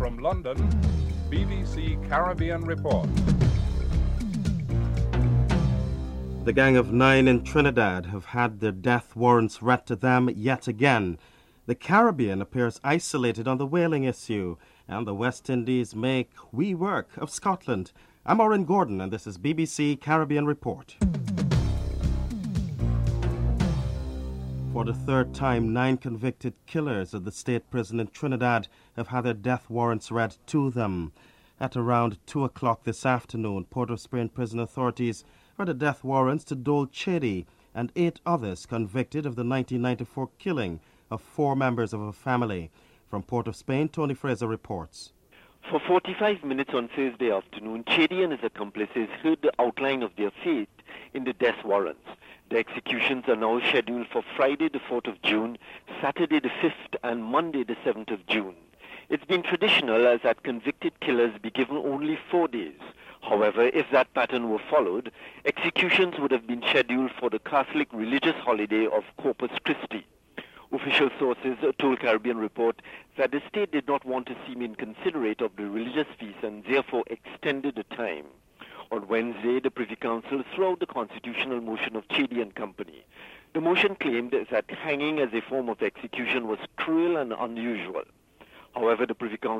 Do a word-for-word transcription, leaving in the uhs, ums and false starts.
From London, B B C Caribbean Report. The gang of nine in Trinidad have had their death warrants read to them yet again. The Caribbean appears isolated on the whaling issue, and the West Indies make wee work of Scotland. I'm Oren Gordon, and this is B B C Caribbean Report. For the third time, nine convicted killers at the state prison in Trinidad have had their death warrants read to them. At around two o'clock this afternoon, Port of Spain prison authorities read the death warrants to Dole Chedi and eight others convicted of the nineteen ninety-four killing of four members of a family. From Port of Spain, Tony Fraser reports. For forty-five minutes on Thursday afternoon, Chedi and his accomplices heard the outline of their fate in the death warrants. The executions are now scheduled for Friday the fourth of June, Saturday the fifth, and Monday the seventh of June. It's been traditional as that convicted killers be given only four days. However, if that pattern were followed, executions would have been scheduled for the Catholic religious holiday of Corpus Christi. Official sources told Caribbean Report that the state did not want to seem inconsiderate of the religious feast and therefore extended the time. On Wednesday, the Privy Council threw out the constitutional motion of Chedi and Company. The motion claimed that hanging as a form of execution was cruel and unusual. However, the Privy Council